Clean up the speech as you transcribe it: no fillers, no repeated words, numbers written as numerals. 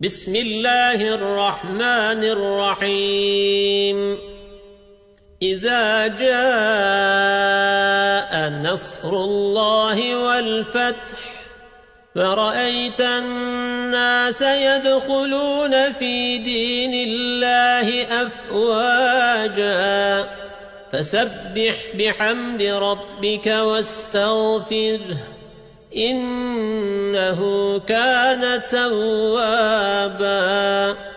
بسم الله الرحمن الرحيم إذا جاء نصر الله والفتح فرأيت الناس يدخلون في دين الله أفواجا فسبح بحمد ربك واستغفره إنه كان توابا